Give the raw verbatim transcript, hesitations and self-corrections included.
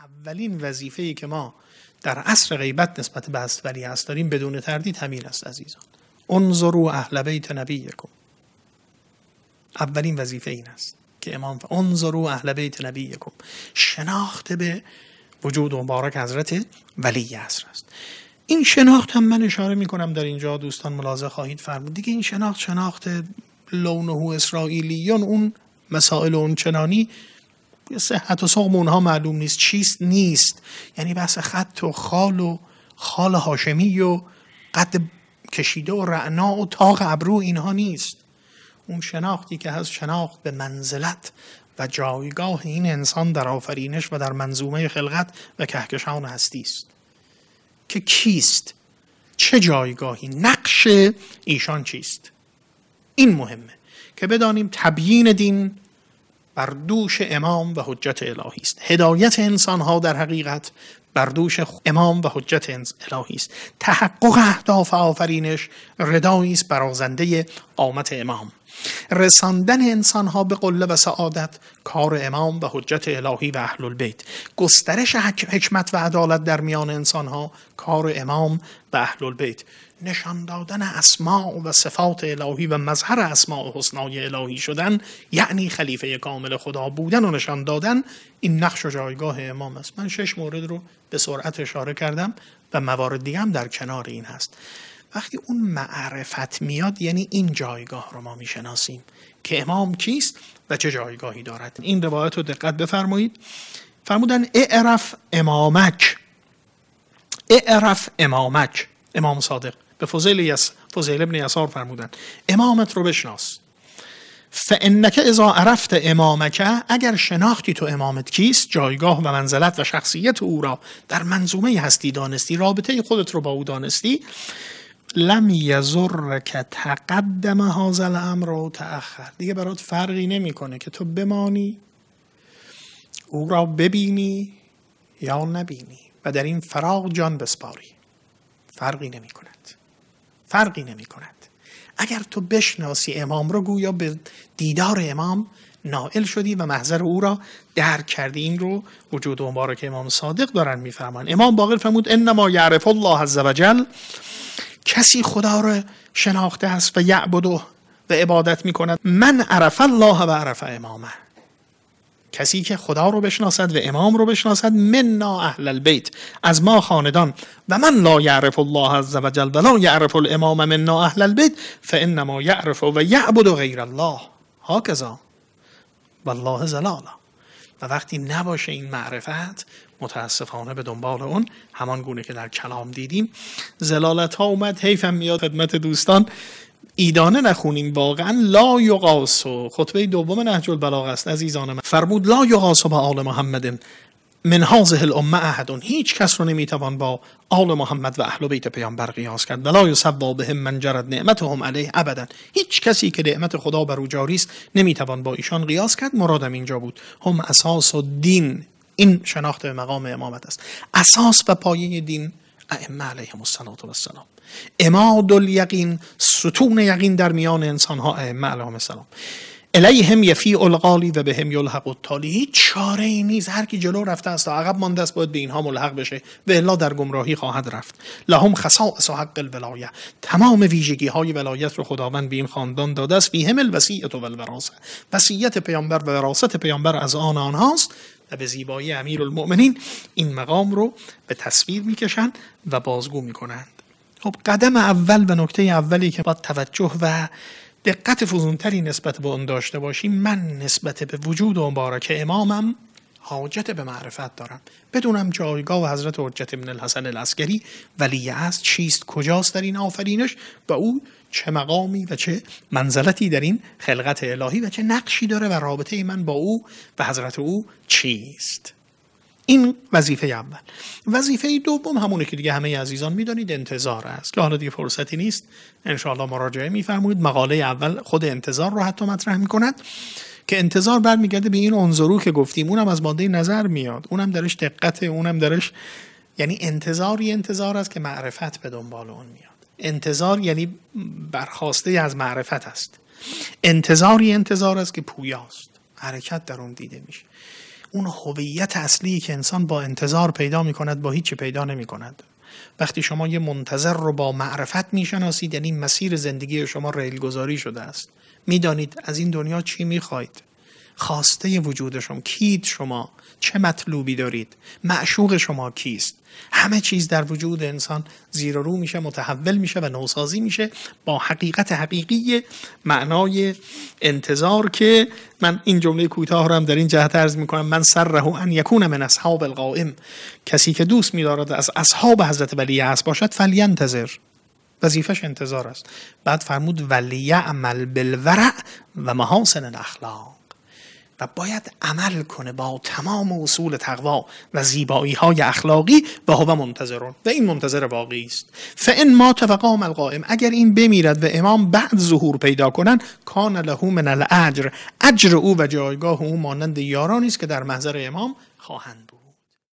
اولین وظیفه‌ای که ما در عصر غیبت نسبت به حضرت ولیعصر داریم بدون تردید همین است عزیزان. انظروا اهل بیت نبیکم. اولین وظیفه این است که امام انظروا اهل بیت نبیکم، شناخت به وجود مبارک حضرت ولیعصر است. این شناخت هم من اشاره می کنم در اینجا، دوستان ملاحظه خواهید فرمود دیگه این شناخت شناخت لونه اسرائیلیون، اون مسائل اون چنانی صحت و سقم اونها معلوم نیست، چیست نیست، یعنی بحث خط و خال و خال هاشمی و قد کشیده و رعنا و تاق ابرو اینها نیست. اون شناختی که هست شناخت به منزلت و جایگاه این انسان در آفرینش و در منظومه خلقت و کهکشان هستی است که کیست، چه جایگاهی، نقش ایشان چیست. این مهمه که بدانیم تبیین دین بر دوش امام و حجت الهی است. هدایت انسان ها در حقیقت بر دوش امام و حجت الهی است. تحقق اهداف آفرینش ردایی است برازنده قامت امام. رساندن انسان ها به قله و سعادت کار امام و حجت الهی و اهل البیت. گسترش حکمت و عدالت در میان انسان ها کار امام و اهل البیت. نشان دادن اسماء و صفات الهی و مظهر اسماء و حسنای الهی شدن یعنی خلیفه کامل خدا بودن و نشان دادن، این نقش و جایگاه امام است. من شش مورد رو به سرعت اشاره کردم و موارد دیگه هم در کنار این هست. وقتی اون معرفت میاد یعنی این جایگاه رو ما میشناسیم که امام کیست و چه جایگاهی دارد. این روایت رو دقت بفرمایید. فرمودن اعرف امامک، اعرف امامک. امام صادق به فضیل یس فضیل ابن یسار فرمودن امامت رو بشناس. فانک اذا عرفت امامک، اگر شناختی تو امامت کیست، جایگاه و منزلت و شخصیت او را در منظومه هستی دانستی، رابطه خودت رو با او دانستی، لم یضرک تقدم هذا الامر و تأخر. دیگه برات فرقی نمیکنه که تو بمانی او را ببینی یا نبینی و در این فراغ جان بسپاری، فرقی نمی کند. فرقی نمی کند. اگر تو بشناسی امام رو گویا به دیدار امام نائل شدی و محضر او را درک کردی. این رو وجود مبارک امام صادق دارن میفهمن. امام باقر فرمود انما یعرف الله عز وجل، کسی خدا رو شناخته است و یعبده و عبادت میکند، من عرف الله و عرف امامه، کسی که خدا رو بشناسد و امام رو بشناسد، منا اهل البیت، از ما خاندان، و من لا یعرف الله عز وجل و لا یعرف الامام منا اهل البیت فانما یعرف و یعبد غیر الله هکذا والله زلالا. و وقتی نباشه این معرفت متاسفانه به دنبال اون همان گونه که در کلام دیدیم زلالت ها اومد. حیفم میاد خدمت دوستان ایدانه نخونیم. واقعا لا یقاس، خطبه دوم نهج البلاغه است عزیزان من، فرمود لا یقاس با آل محمد من هذه الامه احد، هیچ کس رو نمیتوان با آل محمد و اهل بیت پیامبر قیاس کرد. ولا یسوا بهم من جرت نعمتهم علیه ابدا، هیچ کسی که نعمت خدا بر او جاری است نمیتوان با ایشان قیاس کرد. مرادم اینجا بود هم اساس الدین، این شناخت مقام امامت است. اساس و پایه دین ائمه علیهم السلام، عماد الیقین، ستون یقین در میان انسان ها ائمه علیهم السلام. الیهم یفیع القالی و بهم یلحق التالی، هیچ چاره ای نیست. هر کی جلو رفته است و عقب مانده است باید به اینها ملحق بشه و الا در گمراهی خواهد رفت. لهم خصائص حق الولایه، تمام ویژگی های ولایت رو خداوند به این خاندان داده است. فیهم الوصیة و الوراثه، وصیت پیامبر و وراثت پیامبر از آن آنهاست. و به زیبایی امیرالمؤمنین این مقام رو به تصویر میکشند و بازگو میکنند. خب قدم اول و نکته اولی که باید توجه و دقت فزونتری نسبت به اون داشته باشیم، من نسبت به وجود مبارک امامم حاجت به معرفت دارم، بدونم جایگاه و حضرت حجت ابن الحسن العسکری ولی است چیست، کجاست در این آفرینش و او چه مقامی و چه منزلتی در این خلقت الهی و چه نقشی داره و رابطه من با او و حضرت او چیست. این وظیفه اول. وظیفه دوم همونه که دیگه همه عزیزان میدونید، انتظار است که حالا دیگه فرصتی نیست، انشاءالله مراجعه میفرمایید. مقاله اول خود انتظار رو حتی مطرح میکند که انتظار برمیگرده به این انظرو که گفتیم، اونم از ماده نظر میاد، اونم درش دقته، اونم درش، یعنی انتظاری انتظار است که معرفت به دنبال اون میاد. انتظار یعنی برخواسته از معرفت است. انتظاری انتظار است که پویاست، حرکت در اون دیده میشه. اون هویت اصلی که انسان با انتظار پیدا میکند با هیچی پیدا نمیکند. وقتی شما یه منتظر رو با معرفت میشناسید، یعنی مسیر زندگی شما ریل گذاری شده است، میدانید از این دنیا چی میخواید، خواسته وجود شما کیت، شما چه مطلوبی دارید، معشوق شما کیست. همه چیز در وجود انسان زیر و رو میشه، متحول میشه و نوسازی میشه با حقیقت حقیقی معنای انتظار، که من این جمله کوتاه رو هم در این جهت عرض میکنم: من سره ان یکون من اصحاب القائم، کسی که دوست می‌دارد از اصحاب حضرت ولی عصر باشد فلینتظر، وظیفش انتظار است. بعد فرمود ولیعمل بالورع و محاسن الاخلاق، و باید عمل کنه با تمام اصول تقوا و زیبایی های اخلاقی، و هو منتظرون، و این منتظر واقعی است. فان مات وقام القائم، اگر این بمیرد و امام بعد ظهور پیدا کنن، کان له من الاجر، اجر او و جایگاه او مانند یارانی است که در محضر امام خواهند بود.